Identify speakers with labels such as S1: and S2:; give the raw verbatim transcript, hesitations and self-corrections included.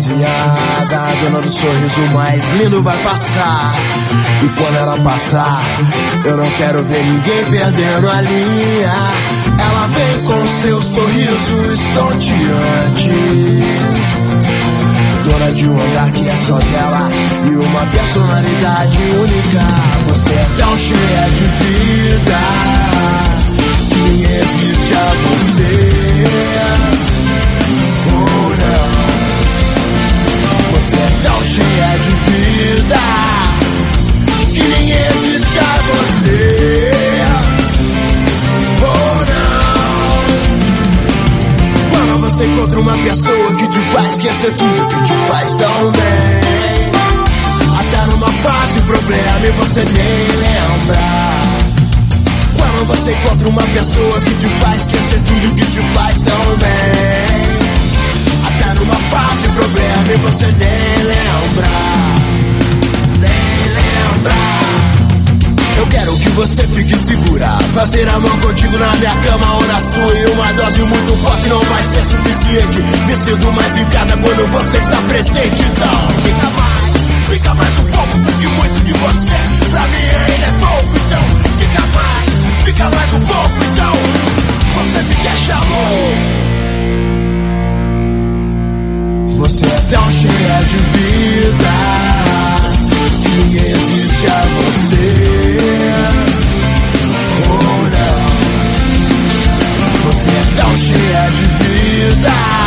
S1: rapaziada, a dona do sorriso mais lindo vai passar. E quando ela passar, eu não quero ver ninguém perdendo a linha. Ela vem com seu sorriso estonteante, dona de um olhar que é só dela e uma personalidade única. Você é tão cheia de vida que nem existe a você. Oh não, você é tão cheia de vida que nem existe a você. Oh não, quando você encontra uma pessoa que te faz esquecer tudo que te faz tão bem, até numa fase problema e você nem lembra. Quando você encontra uma pessoa que te faz esquecer tudo que te faz tão bem, até numa fase problema e você nem lembra, nem lembra. Eu quero que você fique segura, fazer amor contigo na minha cama ou na sua. E uma dose muito forte não vai ser suficiente. Me sinto mais em casa quando você está presente. Então fica mais, fica mais um pouco, porque muito de você pra mim ainda é pouco. Então fica mais, fica mais um pouco. Então você me deixa louco. Você é tão cheia de vida que ninguém existe a você. Oh não, você é tão cheia de vida